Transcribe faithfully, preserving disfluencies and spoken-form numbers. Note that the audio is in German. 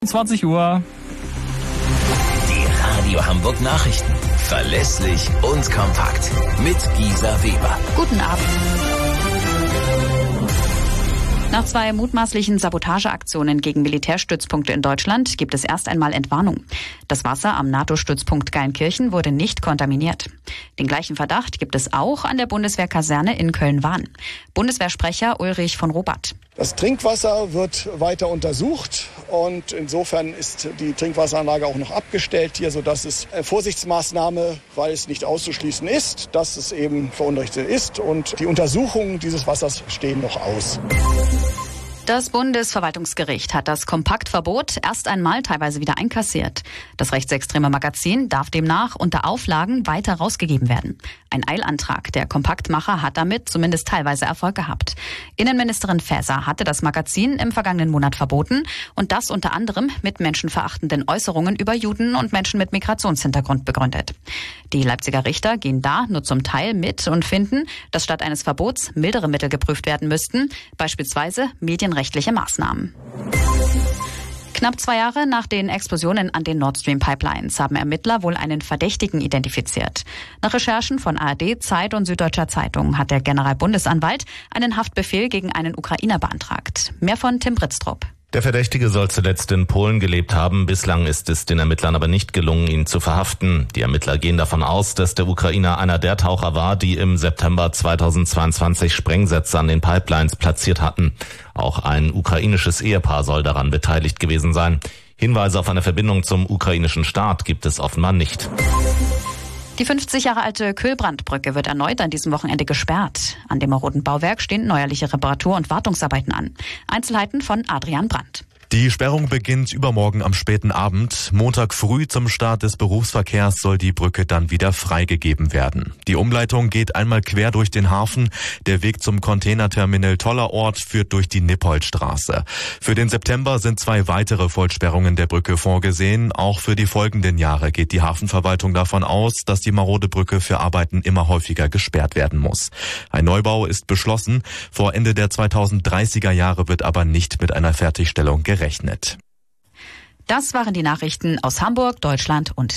zwanzig Uhr. Die Radio Hamburg Nachrichten. Verlässlich und kompakt. Mit Gisa Weber. Guten Abend. Nach zwei mutmaßlichen Sabotageaktionen gegen Militärstützpunkte in Deutschland gibt es erst einmal Entwarnung. Das Wasser am NATO-Stützpunkt Geilenkirchen wurde nicht kontaminiert. Den gleichen Verdacht gibt es auch an der Bundeswehrkaserne in Köln-Wahn. Bundeswehrsprecher Ulrich von Robat. Das Trinkwasser wird weiter untersucht und insofern ist die Trinkwasseranlage auch noch abgestellt hier, sodass es eine Vorsichtsmaßnahme, weil es nicht auszuschließen ist, dass es eben verunreinigt ist, und die Untersuchungen dieses Wassers stehen noch aus. Das Bundesverwaltungsgericht hat das Kompaktverbot erst einmal teilweise wieder einkassiert. Das rechtsextreme Magazin darf demnach unter Auflagen weiter rausgegeben werden. Ein Eilantrag der Kompaktmacher hat damit zumindest teilweise Erfolg gehabt. Innenministerin Faeser hatte das Magazin im vergangenen Monat verboten und das unter anderem mit menschenverachtenden Äußerungen über Juden und Menschen mit Migrationshintergrund begründet. Die Leipziger Richter gehen da nur zum Teil mit und finden, dass statt eines Verbots mildere Mittel geprüft werden müssten, beispielsweise medienrechtliche Maßnahmen. Knapp zwei Jahre nach den Explosionen an den Nord Stream Pipelines haben Ermittler wohl einen Verdächtigen identifiziert. Nach Recherchen von A R D, Zeit und Süddeutscher Zeitung hat der Generalbundesanwalt einen Haftbefehl gegen einen Ukrainer beantragt. Mehr von Tim Britztrup. Der Verdächtige soll zuletzt in Polen gelebt haben. Bislang ist es den Ermittlern aber nicht gelungen, ihn zu verhaften. Die Ermittler gehen davon aus, dass der Ukrainer einer der Taucher war, die im September zweitausendzweiundzwanzig Sprengsätze an den Pipelines platziert hatten. Auch ein ukrainisches Ehepaar soll daran beteiligt gewesen sein. Hinweise auf eine Verbindung zum ukrainischen Staat gibt es offenbar nicht. Die fünfzig Jahre alte Köhlbrandbrücke wird erneut an diesem Wochenende gesperrt. An dem maroden Bauwerk stehen neuerliche Reparatur- und Wartungsarbeiten an. Einzelheiten von Adrian Brandt. Die Sperrung beginnt übermorgen am späten Abend. Montag früh zum Start des Berufsverkehrs soll die Brücke dann wieder freigegeben werden. Die Umleitung geht einmal quer durch den Hafen. Der Weg zum Containerterminal Tollerort führt durch die Nippoldstraße. Für den September sind zwei weitere Vollsperrungen der Brücke vorgesehen. Auch für die folgenden Jahre geht die Hafenverwaltung davon aus, dass die marode Brücke für Arbeiten immer häufiger gesperrt werden muss. Ein Neubau ist beschlossen. Vor Ende der zweitausenddreißiger Jahre wird aber nicht mit einer Fertigstellung gerechnet. Das waren die Nachrichten aus Hamburg, Deutschland und